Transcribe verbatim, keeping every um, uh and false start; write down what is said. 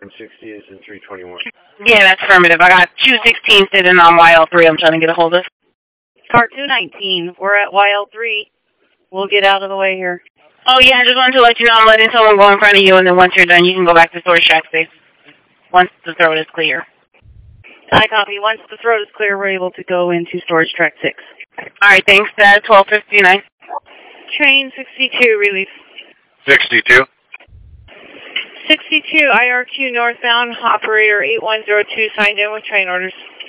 sixty is in three twenty-one. Yeah, that's affirmative. I got two sixteen sitting on Y L three I'm trying to get a hold of. Car two nineteen, we're at Y L three. We'll get out of the way here. Oh, yeah, I just wanted to let you know I'm letting someone go in front of you, and then once you're done, you can go back to storage track six. Once the throat is clear. I copy. Once the throat is clear, we're able to go into storage track six. All right, thanks, Dad. twelve fifty-nine. Train sixty-two, release. sixty-two. sixty-two, I R Q northbound, operator eight one zero two, signed in with train orders.